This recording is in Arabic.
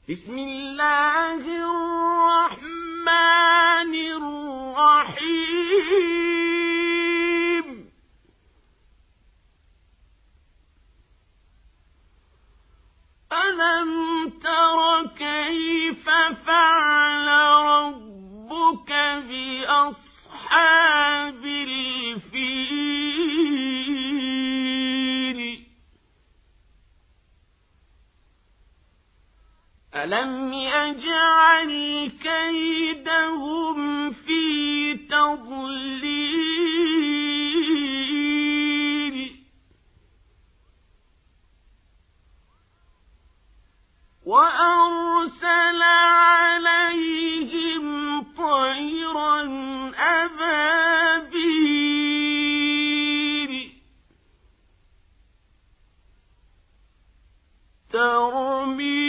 بسم الله الرحمن الرحيم ألم تر كيف فعل ربك بأصحاب الفيل ألم يجعل كيدهم في تضليل وأرسل عليهم طيرا أبابيل ترميهم